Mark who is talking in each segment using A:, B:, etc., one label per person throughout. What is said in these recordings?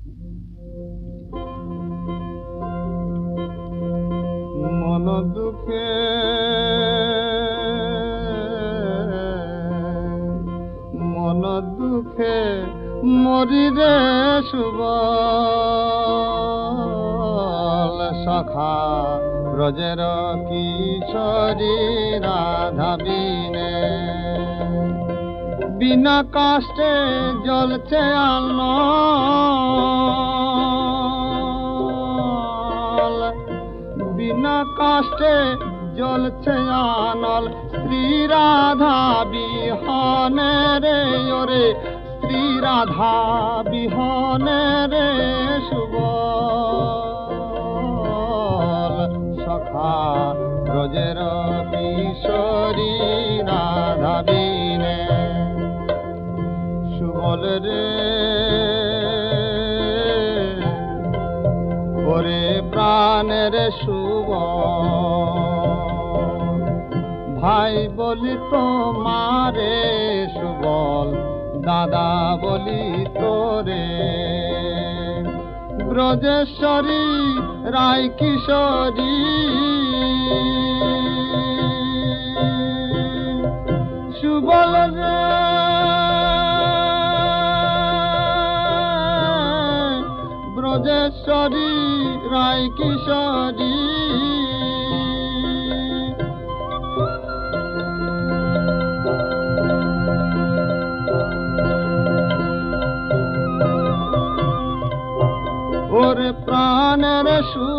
A: মন দুঃখে মন দুঃখে মরি রে সুবল সখা ব্রজের কিশোরী রাধা বিনে বিনা কষ্টে জ্বলছে আনল বিনা কষ্টে জ্বলছে আনল শ্রী রাধা বিহনে রে ওরে শ্রী রাধা বিহনে রে সুবল সখা ব্রজের কিশোরী রাধা বিনে সুবল রে ওরে প্রাণের সুবল ভাই বলি তোমারে সুবল দাদা বলি তোরে ব্রজেশ্বরী রায় কিশোরী সুবল রে ব্রজেশ্বরী রায় কিশোরী ওরে প্রাণের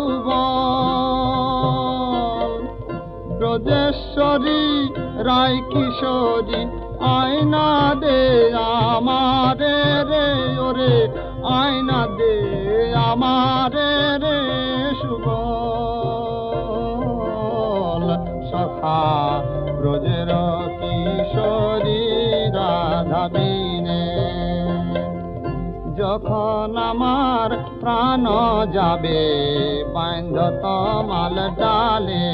A: সুবল ব্রজেশ্বরী রায় কিশোরী আয়না দে আমারে রে ওরে আয়না দে আমারে রে সুবল সখা ব্রজের কিশোরী রাধা বিনে যখন আমার প্রাণ যাবে বাঁধ তমাল ডালে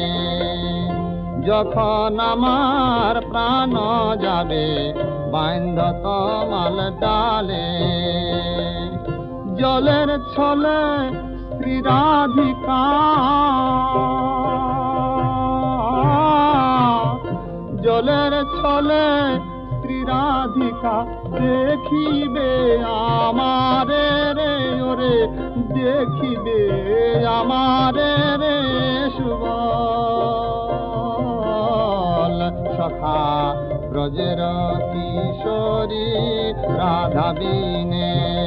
A: যখন আমার প্রাণ যাবে বাঁধ তমাল ডালে জলের ছলে শ্রী রাধিকা জলের ছলে শ্রী রাধিকা দেখিবে আমারে রে ওরে দেখিবে আমারে রে সুবল সখা ব্রজের কিশোরী রাধা বিনে